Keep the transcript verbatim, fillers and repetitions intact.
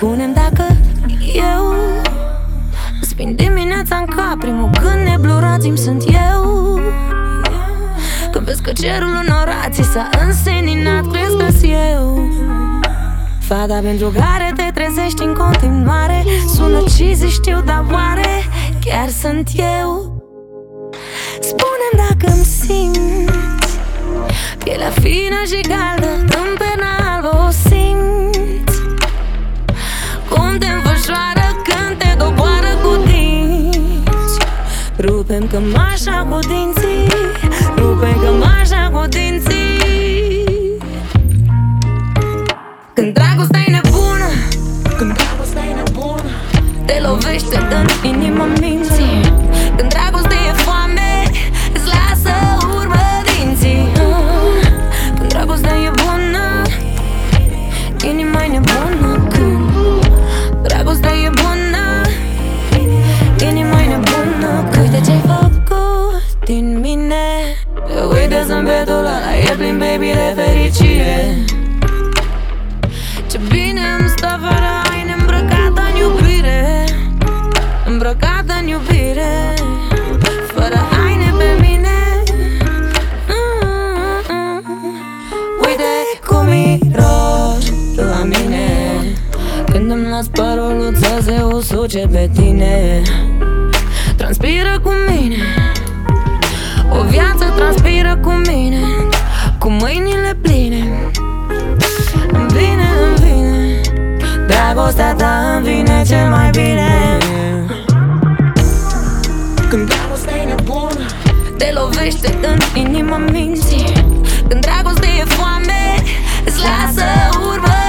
Spune-mi dacă eu îți vin dimineața în cap, primul când neblurați-mi sunt eu. Când vezi că cerul înnorat ți s-a înseninat, crezi că-s eu fata pentru care te trezești în continuare. Sună cheesy, știu, dar oare chiar sunt eu? Spune-mi dacă-mi simți pielea fină și caldă în perna albă, o simți cum te înfășoară când te doboară cu dinți. Rupem cămașa cu dinții, rupem cămașa cu dinții. Când dragostea-i nebună, când dragostea-i nebună, te lovește în inima minții. Când dragostea e foame, îți lasă urmă dinții. Când dragostea e bună, inima-i nebună. Când dragostea e bună, inima-i nebună. Uite ce-ai făcut din mine, uite zâmbetul ăla, e plin, baby, de fericire. Ce bine îmi stă fără haine, îmbrăcată-n iubire, îmbrăcată-n iubire, fără haine pe mine. mm-hmm. Uite cum miroși la mine când îmi las părul să se usuce pe tine. Transpiră cu mine, o viață transpiră cu mine, cu mâinile pline. Îmi vine, îmi vine, dragostea ta îmi vine cel mai bine. Când dragostea e nebună, te lovește în inima minții. Când dragostea e foame, îți lasă urmă